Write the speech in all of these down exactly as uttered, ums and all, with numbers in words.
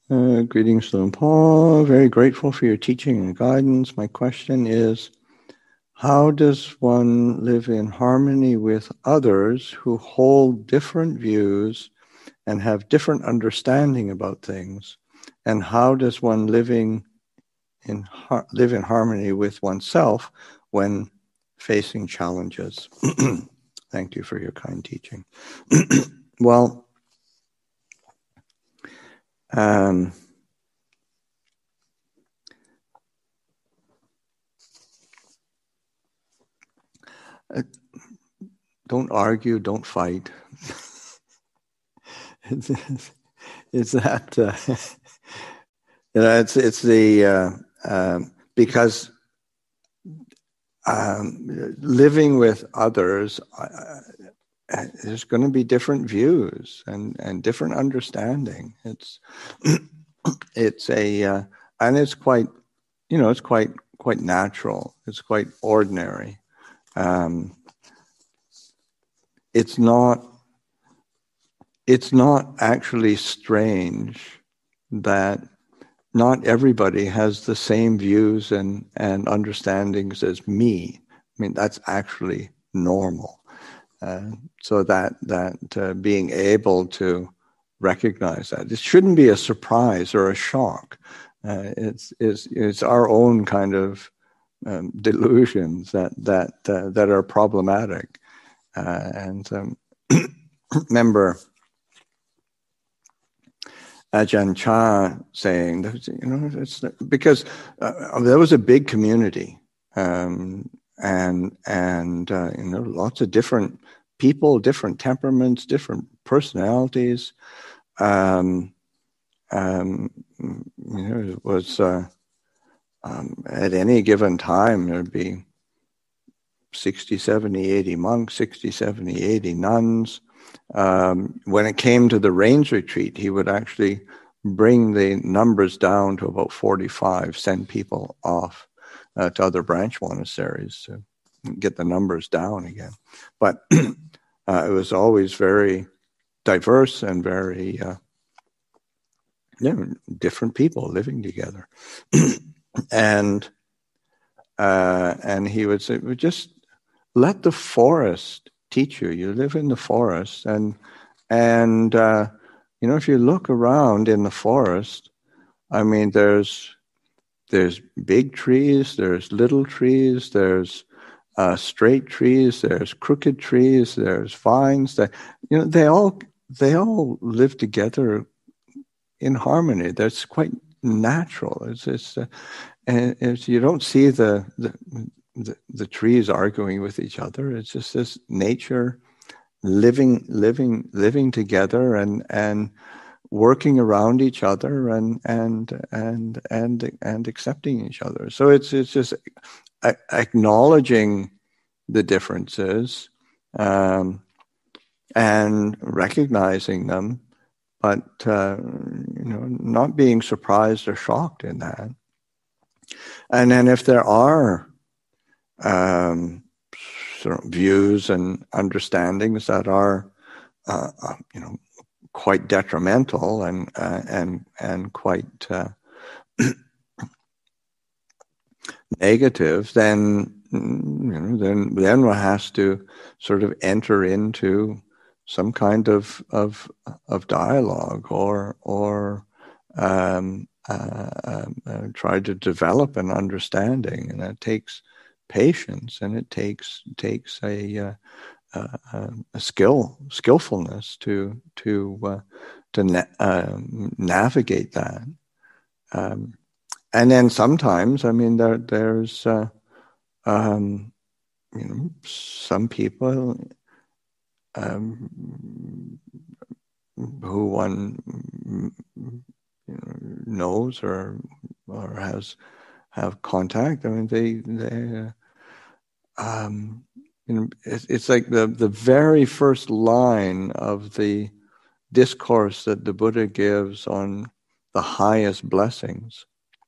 Uh, greetings, Luang Por. Very grateful for your teaching and guidance. My question is, how does one live in harmony with others who hold different views and have different understanding about things? And how does one living in har- live in harmony with oneself when facing challenges? Thank you for your kind teaching. Well, um, uh, don't argue, don't fight. it's, it's that uh, you know, it's it's the uh, um, because um, living with others, uh, there's going to be different views and, and different understanding. It's it's a uh, and it's quite you know it's quite quite natural. It's quite ordinary. Um, it's not it's not actually strange that not everybody has the same views and, and understandings as me. I mean, that's actually normal. Uh, so that that uh, being able to recognize that, it shouldn't be a surprise or a shock. Uh, it's, it's it's our own kind of um, delusions that that uh, that are problematic. Uh, and um, remember Ajahn Chah saying, you know, it's because uh, there was a big community, um, and and uh, you know, lots of different people, different temperaments, different personalities. Um, um, you know, it was uh, um, at any given time there'd be sixty, seventy, eighty monks, sixty, seventy, eighty nuns. Um, when it came to the rains retreat, he would actually bring the numbers down to about forty-five, send people off uh, to other branch monasteries to get the numbers down again. But uh, it was always very diverse and very uh, you know, different people living together. and uh, and he would say, just let the forest teach you. You live in the forest, and and uh, you know, if you look around in the forest, I mean, there's there's big trees, there's little trees, there's uh, straight trees, there's crooked trees, there's vines. That you know, they all they all live together in harmony. That's quite natural. It's it's uh, and it's, you don't see the, the the the trees arguing with each other. It's just this nature living living living together and and working around each other and and and and and accepting each other. So it's it's just acknowledging the differences um, and recognizing them, but uh, you know, not being surprised or shocked in that. And then if there are um, sort of views and understandings that are, uh, uh, you know, quite detrimental and uh, and and quite uh, negative, then you know, then then one has to sort of enter into some kind of of of dialogue or or um, uh, um, uh, try to develop an understanding, and that takes patience, and it takes takes a uh, uh, a skill skillfulness to to uh, to na- uh, navigate that. Um, and then sometimes, I mean, there there's uh, um, you know, some people um, who one you know, knows or or has have contact. I mean, they they uh, um, you know, it's, it's like the the very first line of the discourse that the Buddha gives on the highest blessings.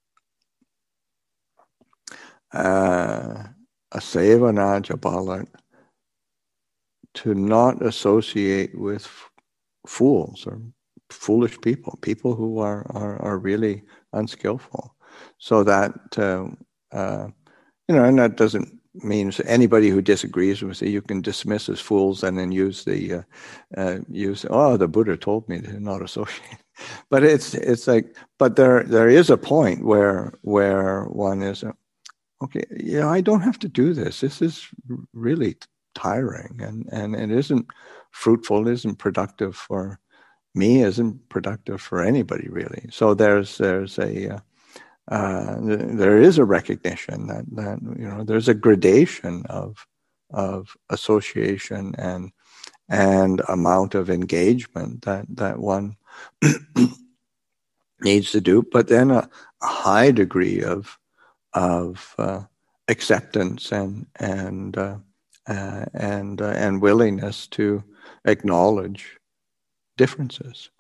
Uh, Asevana Jabalat, to not associate with f- fools or foolish people, people who are are, are really unskillful. So that uh, uh, you know, and that doesn't mean anybody who disagrees with you, you can dismiss as fools and then use the uh, uh, use. Oh, the Buddha told me to not associate. But it's it's like, but there there is a point where where one is, okay, yeah, I don't have to do this. This is really tiring, and and it isn't fruitful, it isn't productive for me, isn't productive for anybody really. So there's there's a uh, uh, there is a recognition that that you know there's a gradation of of association and and amount of engagement that that one needs to do, but then a, a high degree of of uh, acceptance and and uh, uh, and uh, and willingness to acknowledge differences.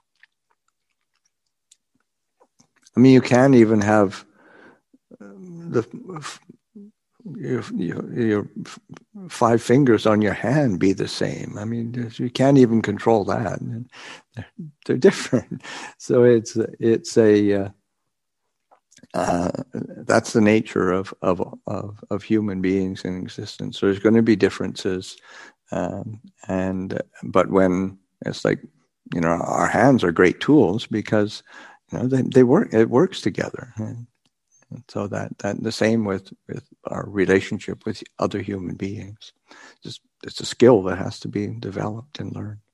I mean, you can't even have the your, your, your five fingers on your hand be the same. I mean, you can't even control that. They're, they're different. So it's it's a uh, uh, that's the nature of, of of of human beings in existence. So there's going to be differences, um, and but when it's like, you know, our hands are great tools because, you know, they they work. It works together. And, so that, that the same with, with our relationship with other human beings. Just it's a skill that has to be developed and learned.